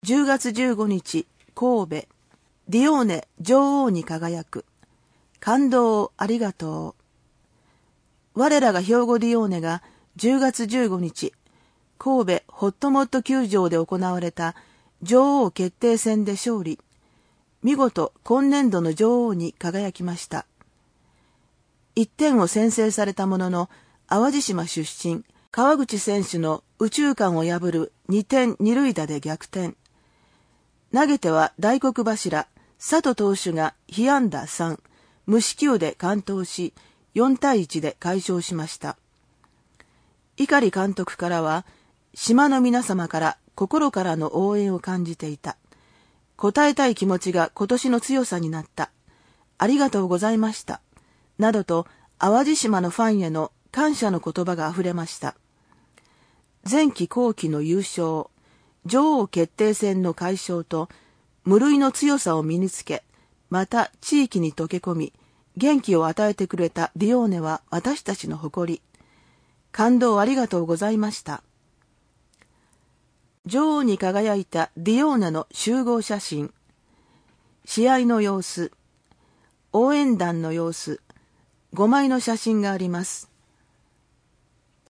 10月15日、神戸、ディオーネ女王に輝く。感動をありがとう。我らが兵庫ディオーネが10月15日、神戸ホットモット球場で行われた女王決定戦で勝利。見事今年度の女王に輝きました。1点を先制されたものの、淡路島出身、川口選手の右中間を破る2点2塁打で逆転。投げては大黒柱、佐藤投手が被安打3、無四球で完投し、4対1で快勝しました。碇監督からは、島の皆様から心からの応援を感じていた。応えたい気持ちが今年の強さになった。ありがとうございました。などと、淡路島のファンへの感謝の言葉があふれました。前期後期の優勝、女王決定戦の快勝と、無類の強さを身につけ、また地域に溶け込み、元気を与えてくれたディオーネは私たちの誇り。感動ありがとうございました。女王に輝いたディオーネの集合写真。試合の様子、応援団の様子、5枚の写真があります。